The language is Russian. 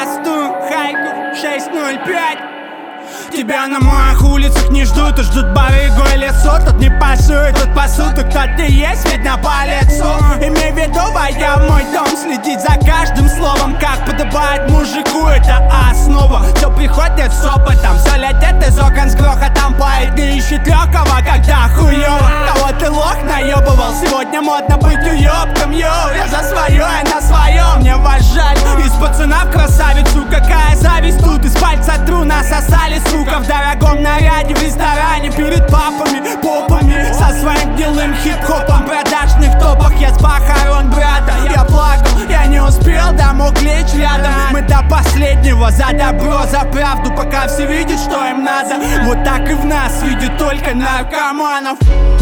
бастую, хайку 605. Тебя на моих улицах не ждут, и ждут бары и лесу. Тут не пасуют, тут пасут, и кто-то есть, видно по лицу. Имей в виду, войдя в мой дом, следить за каждым словом, как подобает мужику, это основа. Все приходит с опытом, все летит из окон с грохотом. Поэт не ищет легкого, когда хуёво. Кого ты лох наебывал, сегодня модно быть уёбком, йоу. Я за своё, я на своём, мне вас жаль. Из пацана в красавицу, какая зависть тут. Из пальца тру насосали, сука, в дорогом наряде, в ресторане, перед папами, попами, со своим гнилым хип-хопом. В продажных топах я с похорон брата. Я плакал, я не успел, да мог лечь рядом. Мы до последнего за добро, за правду, пока все видят, что им надо. Вот так и в нас видят только наркоманов.